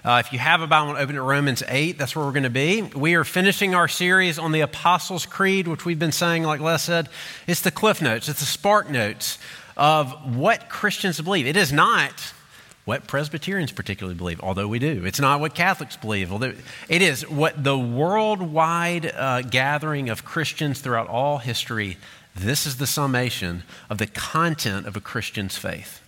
If you have a Bible, open to Romans 8. That's where we're going to be. We are finishing our series on the Apostles' Creed, which we've been saying, like Les said. It's the cliff notes. It's the spark notes of what Christians believe. It is not what Presbyterians particularly believe, although we do. It's not what Catholics believe, although it is what the worldwide gathering of Christians throughout all history. This is the summation of the content of a Christian's faith.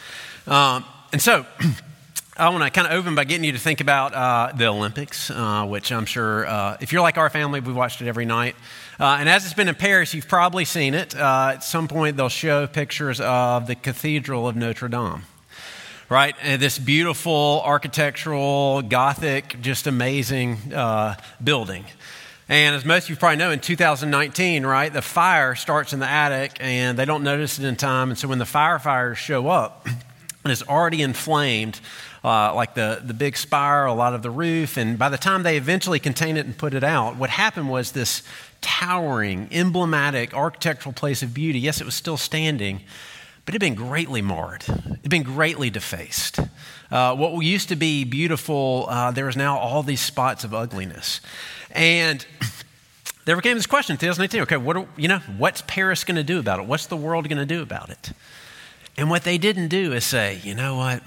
And so I want to kind of open by getting you to think about the Olympics, which I'm sure if you're like our family, we watched it every night. And as it's been in Paris, you've probably seen it. At some point, they'll show pictures of the Cathedral of Notre Dame, right? And this beautiful architectural, Gothic, just amazing building. And as most of you probably know, in 2019, right, the fire starts in the attic and they don't notice it in time. And so when the firefighters show up, and it's already inflamed, like the big spire, a lot of the roof. And by the time they eventually contain it and put it out, what happened was this towering, emblematic architectural place of beauty. Yes, it was still standing, but it had been greatly marred. It had been greatly defaced. What used to be beautiful, there is now all these spots of ugliness. And there became this question in 2018, okay, what's Paris going to do about it? What's the world going to do about it? And what they didn't do is say, you know what,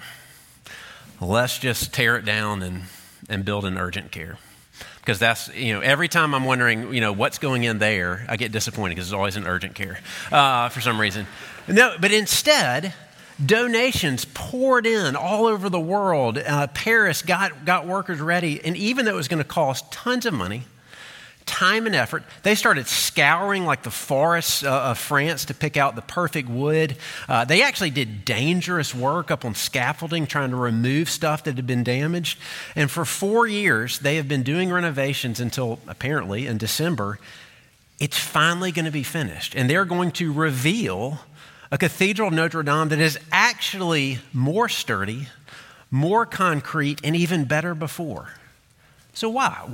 let's just tear it down and build an urgent care. Because that's, every time I'm wondering, what's going in there, I get disappointed because it's always an urgent care for some reason. No, but instead, donations poured in all over the world. Paris got workers ready, and even though it was going to cost tons of money, time and effort, they started scouring like the forests of France to pick out the perfect wood. They actually did dangerous work up on scaffolding, trying to remove stuff that had been damaged. And for 4 years, they have been doing renovations until apparently in December, it's finally going to be finished. And they're going to reveal a Cathedral of Notre Dame that is actually more sturdy, more concrete, and even better before. So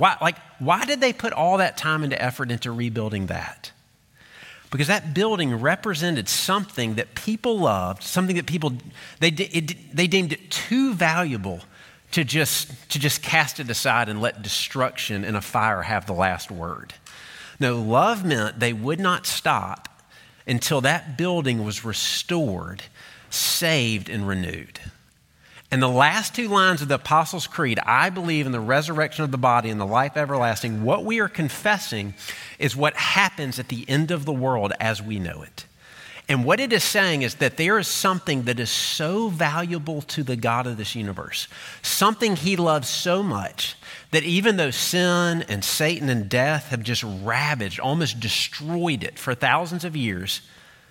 why did they put all that time and effort into rebuilding that? Because that building represented something that people loved, something that they deemed it too valuable to just cast it aside and let destruction and a fire have the last word. No, love meant they would not stop until that building was restored, saved, and renewed. And the last two lines of the Apostles' Creed, I believe in the resurrection of the body and the life everlasting. What we are confessing is what happens at the end of the world as we know it. And what it is saying is that there is something that is so valuable to the God of this universe, something he loves so much that even though sin and Satan and death have just ravaged, almost destroyed it for thousands of years,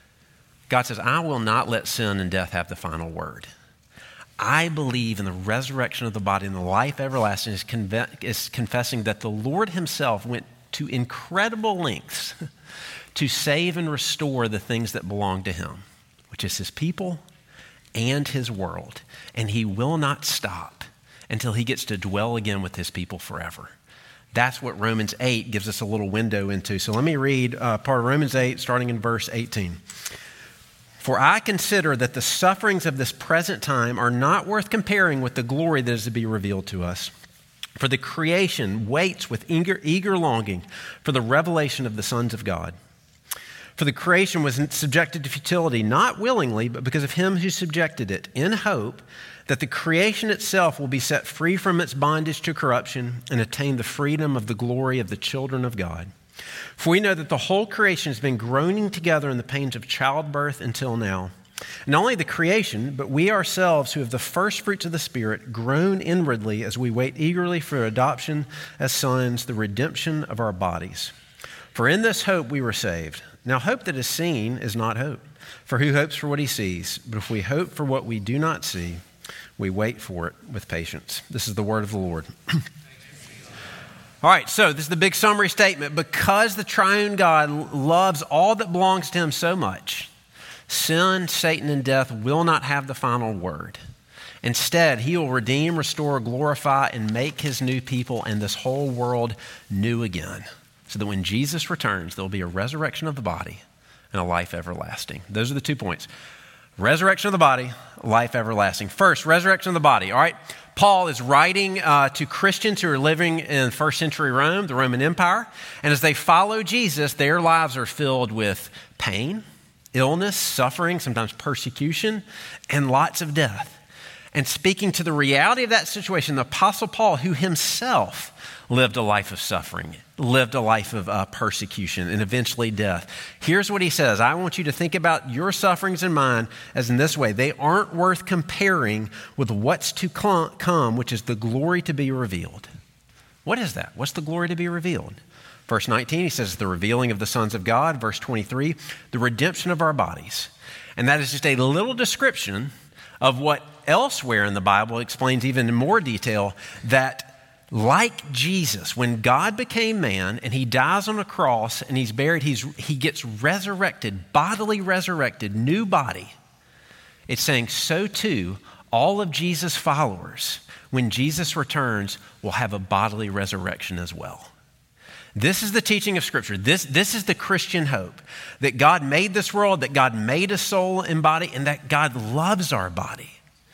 God says, I will not let sin and death have the final word. I believe in the resurrection of the body and the life everlasting is confessing that the Lord himself went to incredible lengths to save and restore the things that belong to him, which is his people and his world. And he will not stop until he gets to dwell again with his people forever. That's what Romans 8 gives us a little window into. So let me read part of Romans 8, starting in verse 18. For I consider that the sufferings of this present time are not worth comparing with the glory that is to be revealed to us. For the creation waits with eager longing for the revelation of the sons of God. For the creation was subjected to futility, not willingly, but because of him who subjected it, in hope that the creation itself will be set free from its bondage to corruption and attain the freedom of the glory of the children of God. For we know that the whole creation has been groaning together in the pains of childbirth until now. Not only the creation, but we ourselves who have the first fruits of the Spirit groan inwardly as we wait eagerly for adoption as sons, the redemption of our bodies. For in this hope we were saved. Now hope that is seen is not hope. For who hopes for what he sees? But if we hope for what we do not see, we wait for it with patience. This is the word of the Lord. All right, so this is the big summary statement. Because the triune God loves all that belongs to him so much, sin, Satan, and death will not have the final word. Instead, he will redeem, restore, glorify, and make his new people and this whole world new again. So that when Jesus returns, there will be a resurrection of the body and a life everlasting. Those are the 2 points. Resurrection of the body, life everlasting. First, resurrection of the body, all right? Paul is writing to Christians who are living in first century Rome, the Roman Empire. And as they follow Jesus, their lives are filled with pain, illness, suffering, sometimes persecution, and lots of death. And speaking to the reality of that situation, the Apostle Paul, who himself lived a life of suffering, lived a life of persecution, and eventually death. Here's what he says. I want you to think about your sufferings and mine as in this way. They aren't worth comparing with what's to come, which is the glory to be revealed. What is that? What's the glory to be revealed? Verse 19, he says, the revealing of the sons of God. Verse 23, the redemption of our bodies. And that is just a little description of what elsewhere in the Bible explains even in more detail that like Jesus, when God became man and he dies on a cross and he's buried, he gets resurrected, bodily resurrected, new body. It's saying so too, all of Jesus' followers, when Jesus returns, will have a bodily resurrection as well. This is the teaching of Scripture. This is the Christian hope, that God made this world, that God made a soul and body, and that God loves our body.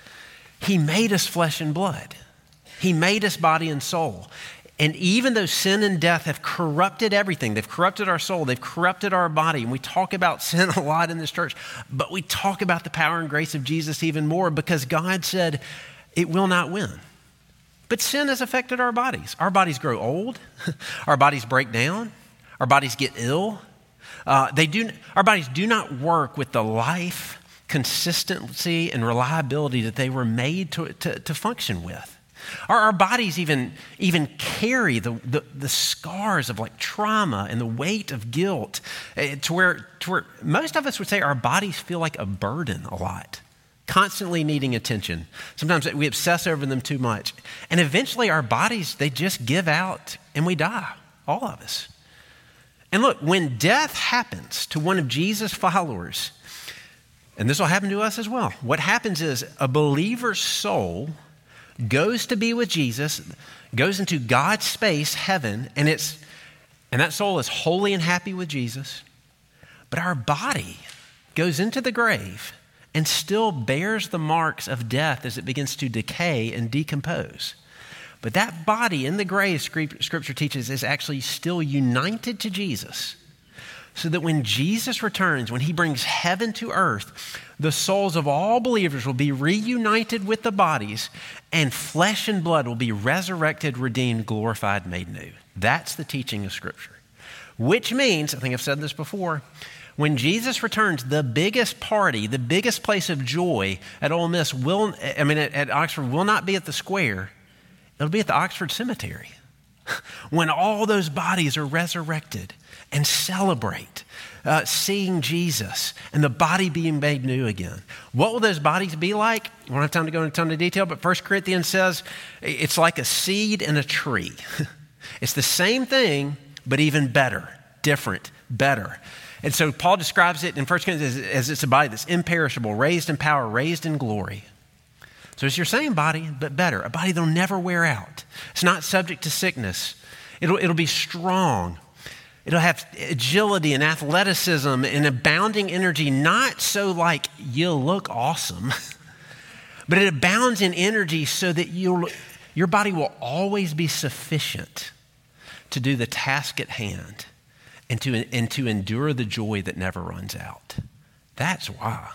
He made us flesh and blood. He made us body and soul. And even though sin and death have corrupted everything, they've corrupted our soul, they've corrupted our body, and we talk about sin a lot in this church, but we talk about the power and grace of Jesus even more because God said it will not win. But sin has affected our bodies. Our bodies grow old. Our bodies break down. Our bodies get ill. Our bodies do not work with the life, consistency, and reliability that they were made to function with. Our bodies even carry the scars of like trauma and the weight of guilt to where most of us would say our bodies feel like a burden a lot, constantly needing attention. Sometimes we obsess over them too much. And eventually our bodies, they just give out and we die, all of us. And look, when death happens to one of Jesus' followers, and this will happen to us as well, what happens is a believer's soul goes to be with Jesus, goes into God's space, heaven, and that soul is holy and happy with Jesus. But our body goes into the grave and still bears the marks of death as it begins to decay and decompose. But that body in the grave, Scripture teaches, is actually still united to Jesus. So that when Jesus returns, when he brings heaven to earth, the souls of all believers will be reunited with the bodies, and flesh and blood will be resurrected, redeemed, glorified, made new. That's the teaching of Scripture. Which means, I think I've said this before, when Jesus returns, the biggest party, the biggest place of joy at Ole Miss at Oxford will not be at the square. It'll be at the Oxford Cemetery. When all those bodies are resurrected and celebrate seeing Jesus and the body being made new again. What will those bodies be like? We don't have time to go into a ton of detail, but 1 Corinthians says it's like a seed in a tree. It's the same thing, but even better, different, better. And so Paul describes it in 1 Corinthians as it's a body that's imperishable, raised in power, raised in glory. So it's your same body, but better, a body that'll never wear out. It's not subject to sickness. It'll be strong. It'll have agility and athleticism and abounding energy, not so like you'll look awesome, but it abounds in energy so that your body will always be sufficient to do the task at hand and to endure the joy that never runs out. That's why.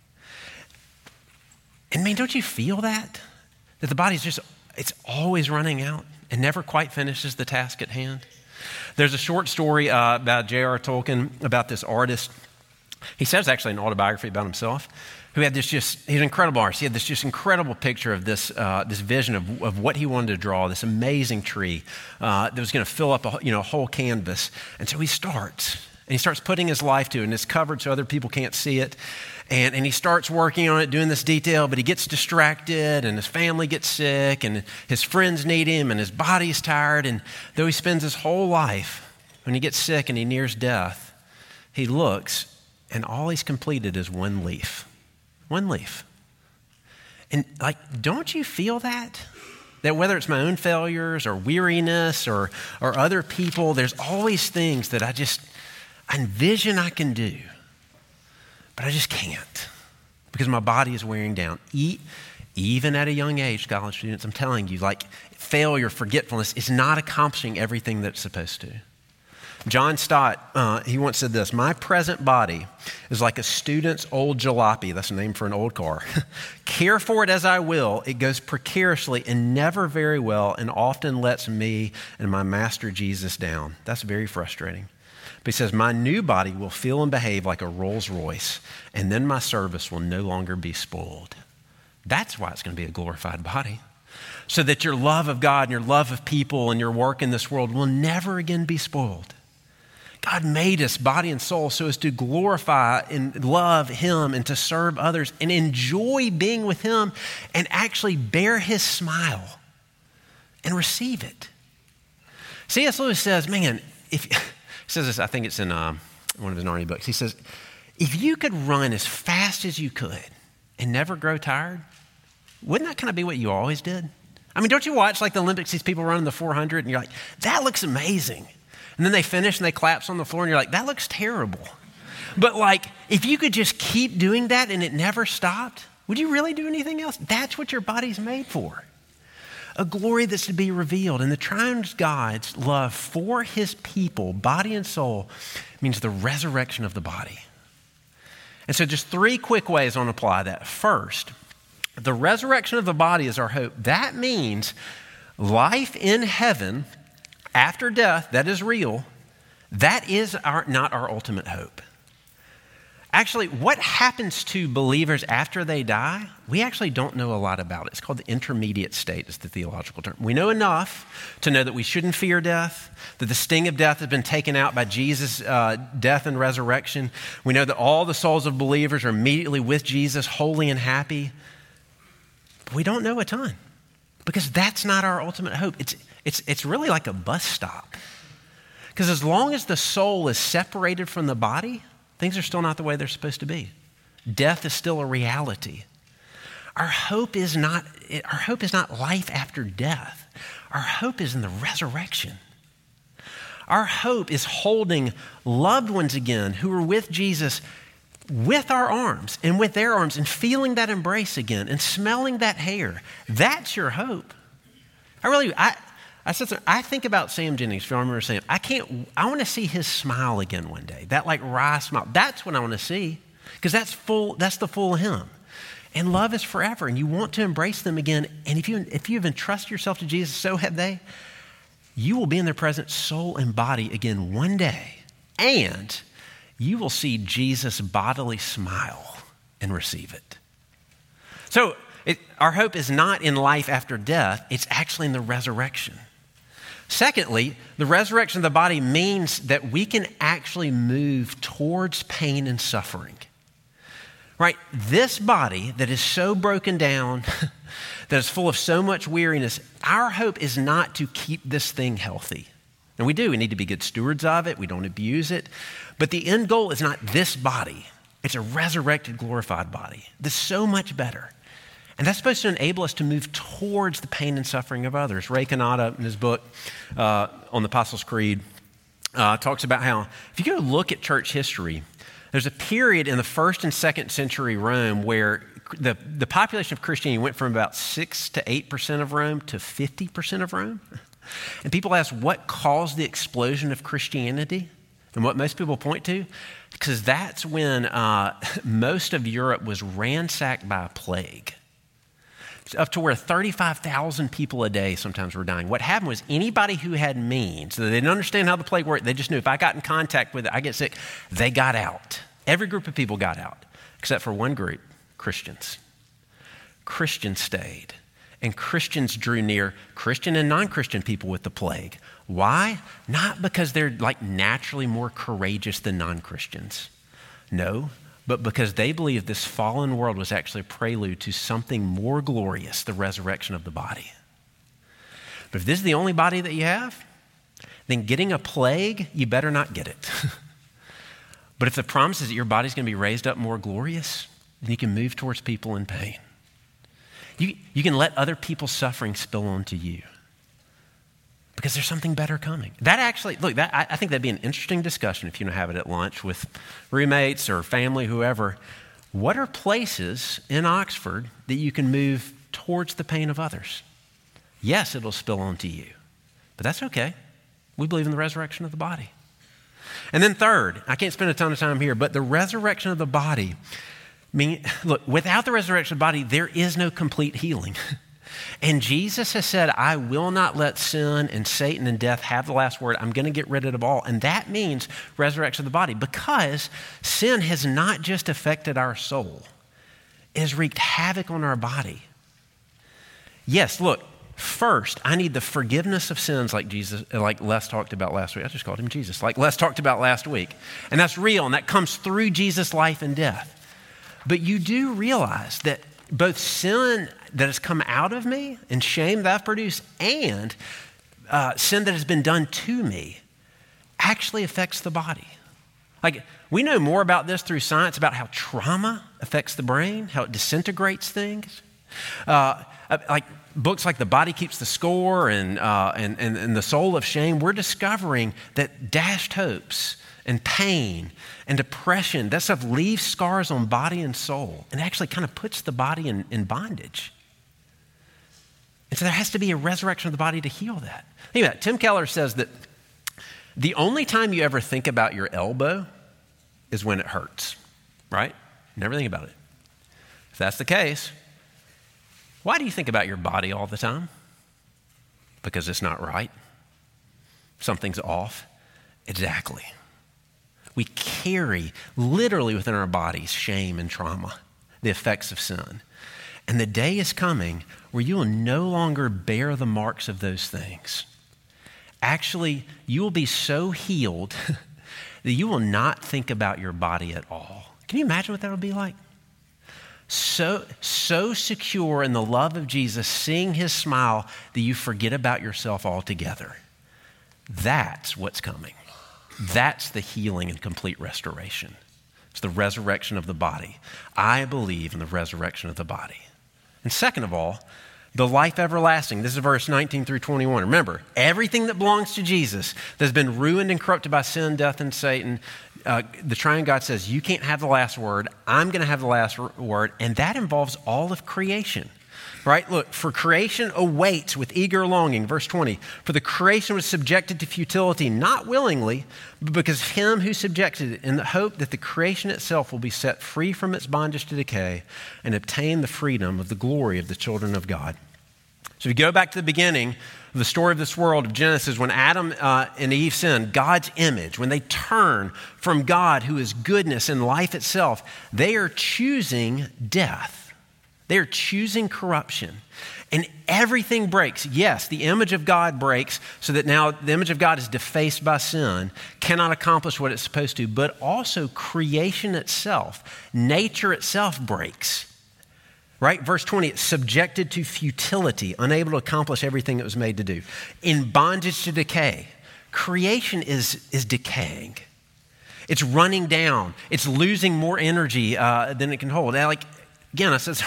And man, don't you feel that? That the body's it's always running out and never quite finishes the task at hand? There's a short story about J.R. Tolkien, about this artist. He says actually an autobiography about himself, who had he's an incredible artist. He had this incredible picture of this vision of what he wanted to draw, this amazing tree that was going to fill up a whole canvas. And so he starts putting his life to it, and it's covered so other people can't see it. And he starts working on it, doing this detail, but he gets distracted, and his family gets sick, and his friends need him, and his body's tired. And though he spends his whole life, when he gets sick and he nears death, he looks, and all he's completed is one leaf. One leaf. And don't you feel that? That whether it's my own failures or weariness or other people, there's always things that I envision I can do. But I just can't. because my body is wearing down. Even at a young age, college students, I'm telling you, like failure, forgetfulness is not accomplishing everything that it's supposed to. John Stott, he once said this: my present body is like a student's old jalopy. That's a name for an old car. Care for it as I will, it goes precariously and never very well, and often lets me and my master Jesus down. That's very frustrating. But he says, my new body will feel and behave like a Rolls Royce, and then my service will no longer be spoiled. That's why it's going to be a glorified body. So that your love of God and your love of people and your work in this world will never again be spoiled. God made us, body and soul, so as to glorify and love Him and to serve others and enjoy being with Him and actually bear His smile and receive it. C.S. Lewis says, man, he says this, I think it's in one of his Narnia books. He says, if you could run as fast as you could and never grow tired, wouldn't that kind of be what you always did? I mean, don't you watch like the Olympics, these people running the 400 and you're like, that looks amazing. And then they finish and they collapse on the floor and you're like, that looks terrible. But like, if you could just keep doing that and it never stopped, would you really do anything else? That's what your body's made for. A glory that's to be revealed. And the triune God's love for His people, body and soul, means the resurrection of the body. And so just 3 quick ways I want to apply that. First, the resurrection of the body is our hope. That means life in heaven after death, that is real. That is not our ultimate hope. Actually, what happens to believers after they die, we actually don't know a lot about it. It's called the intermediate state, is the theological term. We know enough to know that we shouldn't fear death, that the sting of death has been taken out by Jesus' death and resurrection. We know that all the souls of believers are immediately with Jesus, holy and happy. But we don't know a ton because that's not our ultimate hope. It's really like a bus stop. Because as long as the soul is separated from the body, things are still not the way they're supposed to be. Death is still a reality. Our hope is not life after death. Our hope is in the resurrection. Our hope is holding loved ones again who are with Jesus with our arms and with their arms and feeling that embrace again and smelling that hair. That's your hope. I think about Sam Jennings, if you remember Sam. I want to see his smile again one day. That like wry smile. That's what I want to see. Because that's the full him. And love is forever. And you want to embrace them again. And if you have entrusted yourself to Jesus, so have they, you will be in their presence, soul and body again one day. And you will see Jesus' bodily smile and receive it. So our hope is not in life after death. It's actually in the resurrection. Secondly, the resurrection of the body means that we can actually move towards pain and suffering. Right? This body that is so broken down, that is full of so much weariness, our hope is not to keep this thing healthy. And we need to be good stewards of it. We don't abuse it. But the end goal is not this body. It's a resurrected, glorified body. That's so much better. And that's supposed to enable us to move towards the pain and suffering of others. Ray Kanata, in his book on the Apostles' Creed, talks about how, if you go look at church history, there's a period in the 1st and 2nd century Rome where the population of Christianity went from about 6 to 8% of Rome to 50% of Rome. And people ask, what caused the explosion of Christianity? And what most people point to? Because that's when most of Europe was ransacked by a plague. Up to where 35,000 people a day sometimes were dying. What happened was anybody who had means, so they didn't understand how the plague worked, they just knew if I got in contact with it, I get sick, they got out. Every group of people got out, except for one group, Christians. Christians stayed, and Christians drew near Christian and non-Christian people with the plague. Why? Not because they're like naturally more courageous than non-Christians. No. But because they believed this fallen world was actually a prelude to something more glorious, the resurrection of the body. But if this is the only body that you have, then getting a plague, you better not get it. But if the promise is that your body's going to be raised up more glorious, then you can move towards people in pain. You can let other people's suffering spill onto you. Because there's something better coming. That actually, I think that'd be an interesting discussion if you have it at lunch with roommates or family, whoever. what are places in Oxford that you can move towards the pain of others? Yes, it'll spill onto you, but that's okay. We believe in the resurrection of the body. And then third, I can't spend a ton of time here, but the resurrection of the body, look, without the resurrection of the body, there is no complete healing. And Jesus has said, I will not let sin and Satan and death have the last word. I'm going to get rid of it all. And that means resurrection of the body, because sin has not just affected our soul. It has wreaked havoc on our body. Yes, look, first, I need the forgiveness of sins like Les talked about last week. I just called him Jesus, like Les talked about last week. And that's real, and that comes through Jesus' life and death. But you do realize that both sin that has come out of me and shame that I've produced and sin that has been done to me actually affects the body. Like, we know more about this through science, about how trauma affects the brain, how it disintegrates things. Like books like The Body Keeps the Score and The Soul of Shame, we're discovering that dashed hopes and pain and depression, that stuff leaves scars on body and soul and actually kind of puts the body in bondage. And so there has to be a resurrection of the body to heal that. Think about it. Tim Keller says that the only time you ever think about your elbow is when it hurts, right? Never think about it. If that's the case, why do you think about your body all the time? Because it's not right. Something's off. Exactly. We carry literally within our bodies shame and trauma, the effects of sin. And the day is coming where you will no longer bear the marks of those things. Actually, you will be so healed that you will not think about your body at all. Can you imagine what that would be like? So secure in the love of Jesus, seeing his smile, that you forget about yourself altogether. That's what's coming. That's the healing and complete restoration. It's the resurrection of the body. I believe in the resurrection of the body. And second of all, the life everlasting. This is verse 19 through 21. Remember, everything that belongs to Jesus that's been ruined and corrupted by sin, death, and Satan, the triune God says, you can't have the last word. I'm going to have the last word. And that involves all of creation. Right? Look, for creation awaits with eager longing. Verse 20, for the creation was subjected to futility, not willingly, but because of him who subjected it, in the hope that the creation itself will be set free from its bondage to decay and obtain the freedom of the glory of the children of God. So if you go back to the beginning of the story of this world of Genesis, when Adam and Eve sinned, God's image, when they turn from God, who is goodness and life itself, they are choosing death. They are choosing corruption, and everything breaks. Yes, the image of God breaks so that now the image of God is defaced by sin, cannot accomplish what it's supposed to, but also creation itself, nature itself breaks. Right? Verse 20, it's subjected to futility, unable to accomplish everything it was made to do. In bondage to decay. Creation is decaying. It's running down. It's losing more energy than it can hold. Now, again, I said,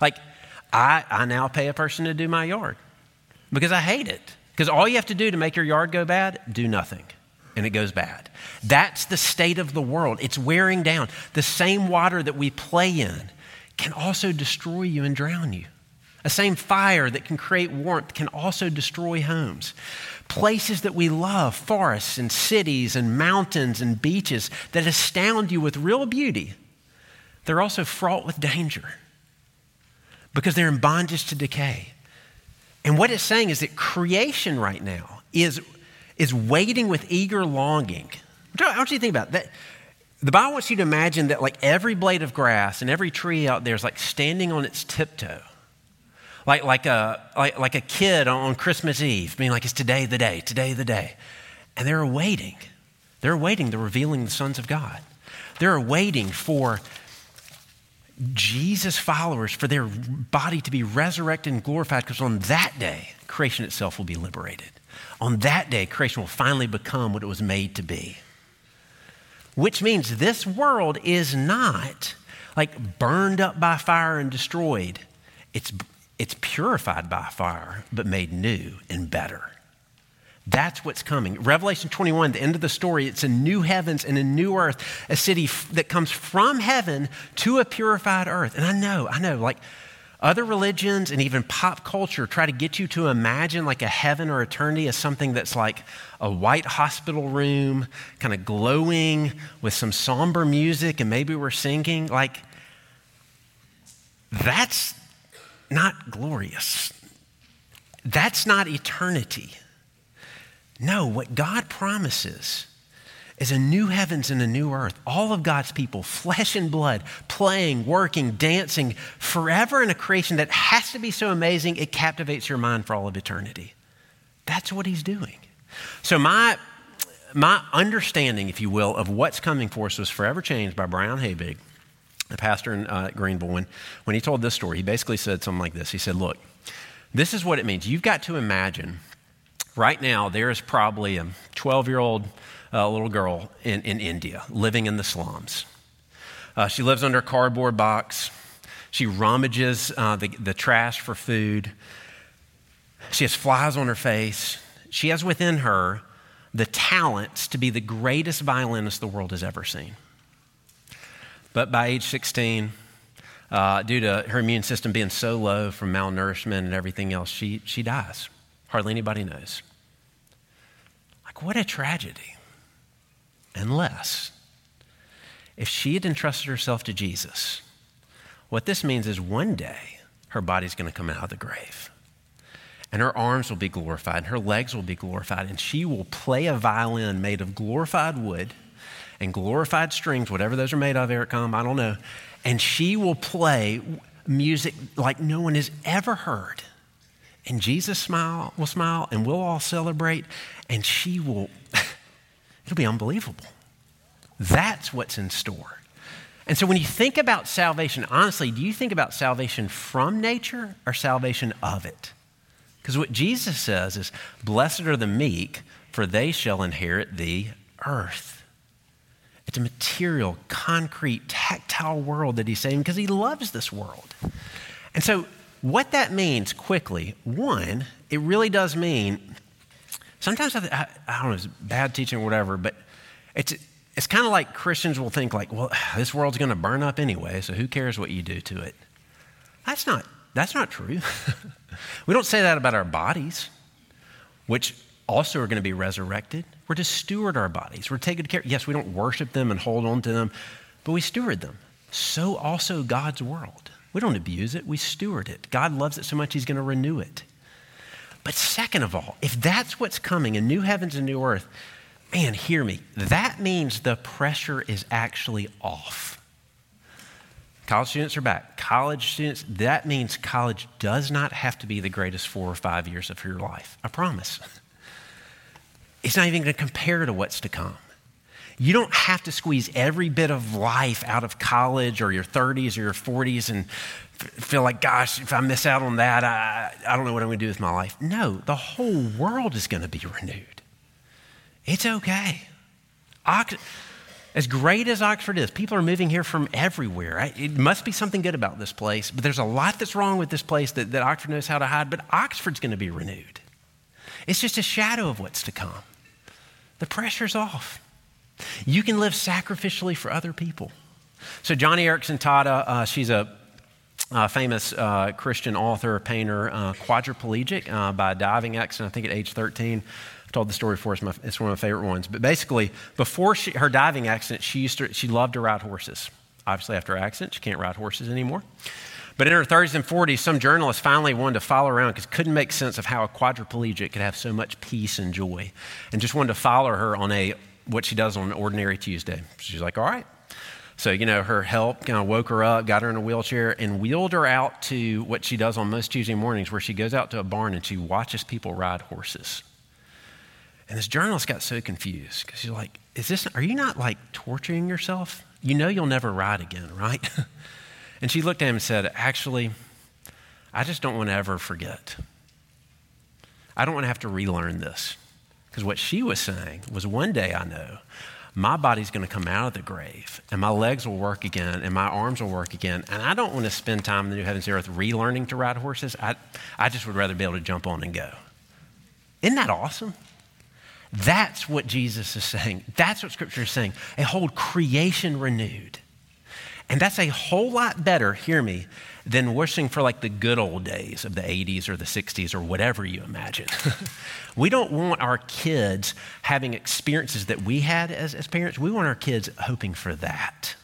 I now pay a person to do my yard because I hate it. Because all you have to do to make your yard go bad, do nothing, and it goes bad. That's the state of the world. It's wearing down. The same water that we play in can also destroy you and drown you. The same fire that can create warmth can also destroy homes. Places that we love, forests and cities and mountains and beaches that astound you with real beauty, they're also fraught with danger because they're in bondage to decay. And what it's saying is that creation right now is waiting with eager longing. I want you to think about that. The Bible wants you to imagine that like every blade of grass and every tree out there is like standing on its tiptoe. Like a kid on Christmas Eve, being like, it's today the day. And they're awaiting the revealing of the sons of God. They're waiting for Jesus followers, for their body to be resurrected and glorified, because on that day, creation itself will be liberated. On that day, creation will finally become what it was made to be. Which means this world is not like burned up by fire and destroyed. It's purified by fire, but made new and better. That's what's coming. Revelation 21, the end of the story, it's a new heavens and a new earth, a city that comes from heaven to a purified earth. And I know, like other religions and even pop culture try to get you to imagine like a heaven or eternity as something that's like a white hospital room, kind of glowing with some somber music and maybe we're singing. Like, that's not glorious. That's not eternity. No, what God promises is a new heavens and a new earth. All of God's people, flesh and blood, playing, working, dancing, forever in a creation that has to be so amazing it captivates your mind for all of eternity. That's what he's doing. So my understanding, if you will, of what's coming for us was forever changed by Brian Habig, the pastor in Greenville. When he told this story, he basically said something like this. He said, look, this is what it means. You've got to imagine right now there is probably a 12-year-old little girl in India living in the slums. She lives under a cardboard box. She rummages the trash for food. She has flies on her face. She has within her the talents to be the greatest violinist the world has ever seen. But by age 16, due to her immune system being so low from malnourishment and everything else, she dies. Hardly anybody knows. Like, what a tragedy. Unless, if she had entrusted herself to Jesus, what this means is one day her body's going to come out of the grave. And her arms will be glorified, and her legs will be glorified, and she will play a violin made of glorified wood and glorified strings, whatever those are made of, Eric I don't know. And she will play music like no one has ever heard. And Jesus will smile, and we'll all celebrate, and she will, it'll be unbelievable. That's what's in store. And so when you think about salvation, honestly, do you think about salvation from nature or salvation of it? Because what Jesus says is, blessed are the meek, for they shall inherit the earth. It's a material, concrete, tactile world that he's saying because he loves this world. And so what that means quickly, one, it really does mean, sometimes I don't know, it's bad teaching or whatever, but it's kind of like Christians will think like, well, this world's going to burn up anyway, so who cares what you do to it? That's not true. We don't say that about our bodies, which also are going to be resurrected. We're to steward our bodies. We're taking care. Yes, we don't worship them and hold on to them, but we steward them. So also God's world. We don't abuse it. We steward it. God loves it so much he's going to renew it. But second of all, if that's what's coming, a new heavens and new earth, man, hear me. That means the pressure is actually off. College students are back. College students, that means college does not have to be the greatest 4 or 5 years of your life. I promise. It's not even going to compare to what's to come. You don't have to squeeze every bit of life out of college or your 30s or your 40s and feel like, gosh, if I miss out on that, I don't know what I'm going to do with my life. No, the whole world is going to be renewed. It's okay. As great as Oxford is, people are moving here from everywhere. Right? It must be something good about this place, but there's a lot that's wrong with this place that Oxford knows how to hide, but Oxford's going to be renewed. It's just a shadow of what's to come. The pressure's off. You can live sacrificially for other people. So Johnny Erickson Tata, she's a famous Christian author, painter, quadriplegic by a diving accident, I think at age 13. I've told the story before, it's one of my favorite ones. But basically, before her diving accident, she loved to ride horses. Obviously, after her accident, she can't ride horses anymore. But in her 30s and 40s, some journalists finally wanted to follow her around because couldn't make sense of how a quadriplegic could have so much peace and joy, and just wanted to follow her on what she does on an ordinary Tuesday. She's like, all right. So, her help kind of woke her up, got her in a wheelchair, and wheeled her out to what she does on most Tuesday mornings, where she goes out to a barn and she watches people ride horses. And this journalist got so confused because she's like, are you not like torturing yourself? You know you'll never ride again, right? And she looked at him and said, actually, I just don't want to ever forget. I don't want to have to relearn this. Because what she was saying was, one day I know my body's going to come out of the grave and my legs will work again and my arms will work again. And I don't want to spend time in the new heavens and earth relearning to ride horses. I just would rather be able to jump on and go. Isn't that awesome? That's what Jesus is saying. That's what Scripture is saying. A whole creation renewed. And that's a whole lot better, hear me, than wishing for like the good old days of the 80s or the 60s or whatever you imagine. We don't want our kids having experiences that we had as parents. We want our kids hoping for that.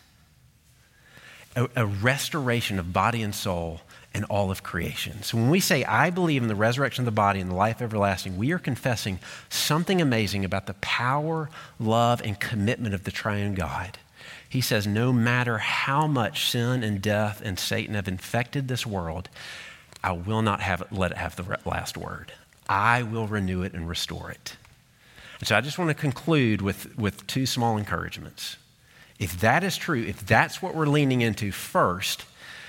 A restoration of body and soul and all of creation. So when we say, I believe in the resurrection of the body and the life everlasting, we are confessing something amazing about the power, love, and commitment of the triune God. He says, no matter how much sin and death and Satan have infected this world, I will not let it have the last word. I will renew it and restore it. And so I just want to conclude with two small encouragements. If that is true, if that's what we're leaning into first,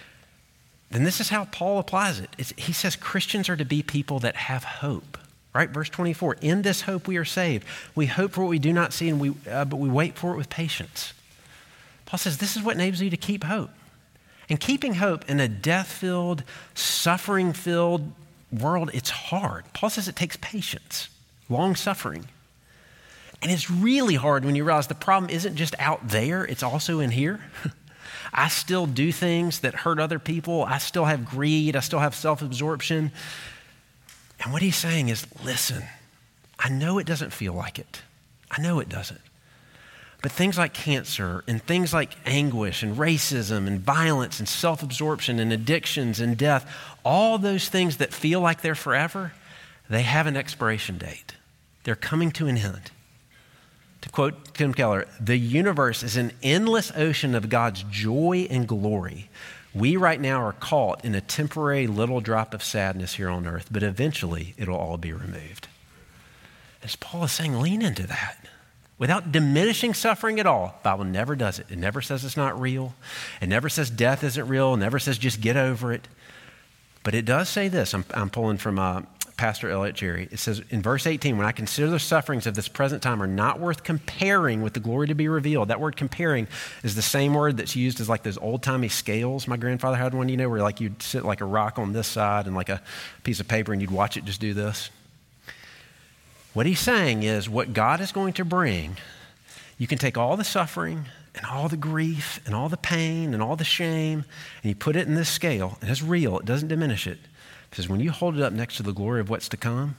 then this is how Paul applies it. He says Christians are to be people that have hope. Right? Verse 24, in this hope we are saved. We hope for what we do not see, but we wait for it with patience. Paul says this is what enables you to keep hope. And keeping hope in a death-filled, suffering-filled world, it's hard. Paul says it takes patience, long suffering. And it's really hard when you realize the problem isn't just out there, it's also in here. I still do things that hurt other people. I still have greed. I still have self-absorption. And what he's saying is, listen, I know it doesn't feel like it. I know it doesn't. But things like cancer and things like anguish and racism and violence and self-absorption and addictions and death, all those things that feel like they're forever, they have an expiration date. They're coming to an end. To quote Tim Keller, the universe is an endless ocean of God's joy and glory. We right now are caught in a temporary little drop of sadness here on earth, but eventually it'll all be removed. As Paul is saying, lean into that. Without diminishing suffering at all. The Bible never does it. It never says it's not real. It never says death isn't real. It never says just get over it. But it does say this. I'm pulling from Pastor Elliot Jerry. It says in verse 18, when I consider the sufferings of this present time are not worth comparing with the glory to be revealed. That word comparing is the same word that's used as like those old-timey scales. My grandfather had one, where like you'd sit like a rock on this side and like a piece of paper and you'd watch it just do this. What he's saying is what God is going to bring, you can take all the suffering and all the grief and all the pain and all the shame and you put it in this scale and it's real, it doesn't diminish it. Because when you hold it up next to the glory of what's to come,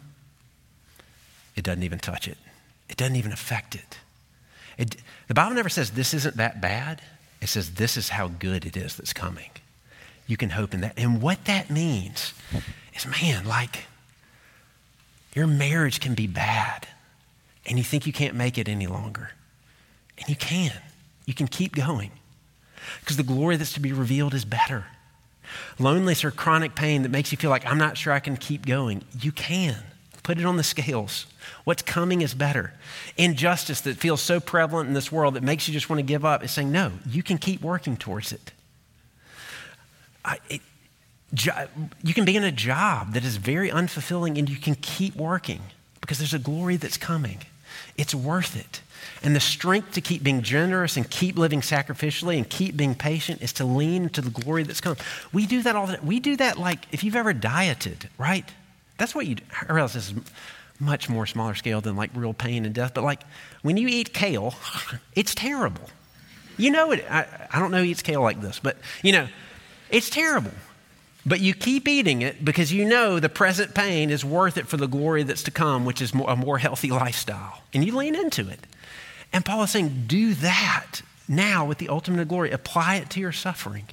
it doesn't even touch it. It doesn't even affect it. The Bible never says this isn't that bad. It says this is how good it is that's coming. You can hope in that. And what that means is, man, like, your marriage can be bad and you think you can't make it any longer. And you can. You can keep going because the glory that's to be revealed is better. Loneliness or chronic pain that makes you feel like I'm not sure I can keep going. You can. Put it on the scales. What's coming is better. Injustice that feels so prevalent in this world that makes you just want to give up is saying, no, you can keep working towards it. You can be in a job that is very unfulfilling and you can keep working because there's a glory that's coming. It's worth it. And the strength to keep being generous and keep living sacrificially and keep being patient is to lean into the glory that's come. We do that all the time. We do that like if you've ever dieted, right? That's what you do. I realize this is much more smaller scale than like real pain and death. But like when you eat kale, it's terrible. You know it. I don't know who eats kale like this, but it's terrible. But you keep eating it because you know the present pain is worth it for the glory that's to come, which is a more healthy lifestyle. And you lean into it. And Paul is saying, do that now with the ultimate glory. Apply it to your suffering.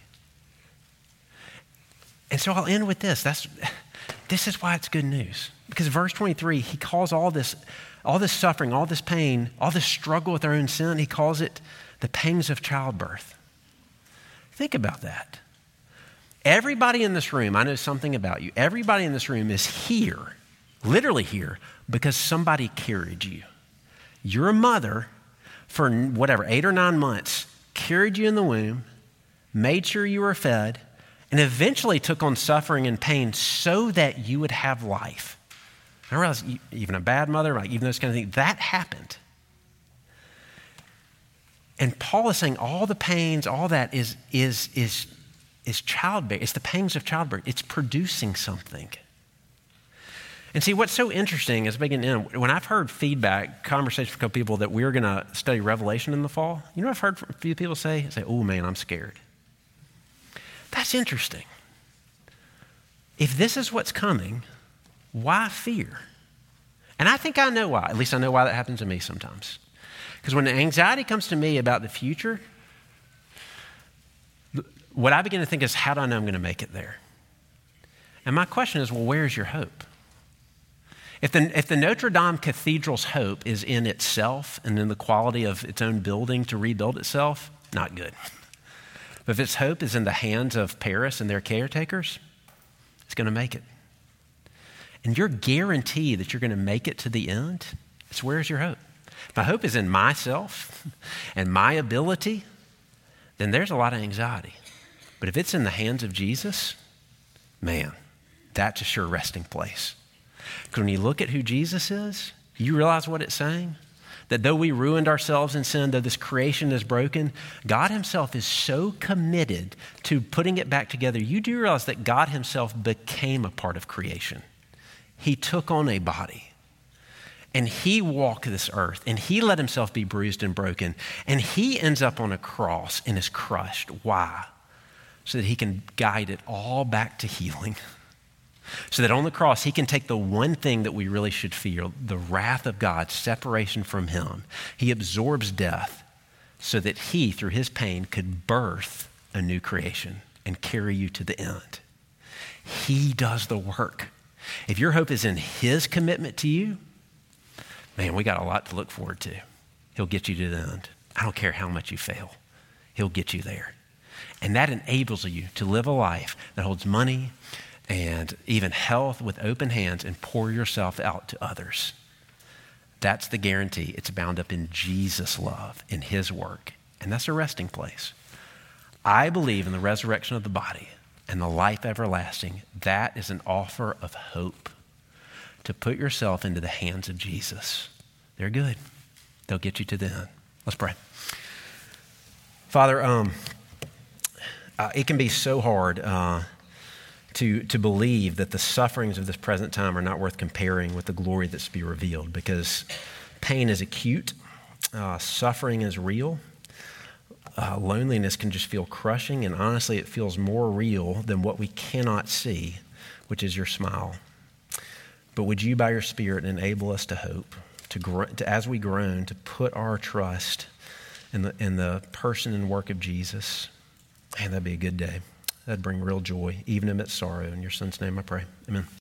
And so I'll end with this. This is why it's good news. Because verse 23, he calls all this suffering, all this pain, all this struggle with our own sin, he calls it the pangs of childbirth. Think about that. Everybody in this room, I know something about you. Everybody in this room is here, literally here, because somebody carried you. Your mother, for 8 or 9 months, carried you in the womb, made sure you were fed, and eventually took on suffering and pain so that you would have life. I realize even a bad mother, like even those kind of things, that happened. And Paul is saying all the pains, all that is childbirth. It's the pangs of childbirth. It's producing something. And see, what's so interesting is when I've heard feedback, conversations from people that we're going to study Revelation in the fall, you know what I've heard from a few people say, oh man, I'm scared. That's interesting. If this is what's coming, why fear? And I think I know why. At least I know why that happens to me sometimes. Because when the anxiety comes to me about the future, what I begin to think is, how do I know I'm going to make it there? And my question is, well, where's your hope? If the Notre Dame Cathedral's hope is in itself and in the quality of its own building to rebuild itself, not good. But if its hope is in the hands of Paris and their caretakers, it's going to make it. And your guarantee that you're going to make it to the end, it's where's your hope? If my hope is in myself and my ability, then there's a lot of anxiety. But if it's in the hands of Jesus, man, that's a sure resting place. Because when you look at who Jesus is, you realize what it's saying? That though we ruined ourselves in sin, though this creation is broken, God himself is so committed to putting it back together. You do realize that God himself became a part of creation. He took on a body. And he walked this earth. And he let himself be bruised and broken. And he ends up on a cross and is crushed. Why? So that he can guide it all back to healing. So that on the cross, he can take the one thing that we really should fear, the wrath of God, separation from him. He absorbs death so that he, through his pain, could birth a new creation and carry you to the end. He does the work. If your hope is in his commitment to you, man, we got a lot to look forward to. He'll get you to the end. I don't care how much you fail. He'll get you there. And that enables you to live a life that holds money and even health with open hands and pour yourself out to others. That's the guarantee. It's bound up in Jesus' love, in his work. And that's a resting place. I believe in the resurrection of the body and the life everlasting. That is an offer of hope to put yourself into the hands of Jesus. They're good. They'll get you to the end. Let's pray. Father, it can be so hard to believe that the sufferings of this present time are not worth comparing with the glory that's to be revealed, because pain is acute, suffering is real, loneliness can just feel crushing, and honestly it feels more real than what we cannot see, which is your smile. But would you by your Spirit enable us to hope, to as we groan, to put our trust in the person and work of Jesus? And that'd be a good day. That'd bring real joy, even amidst sorrow. In your son's name I pray. Amen.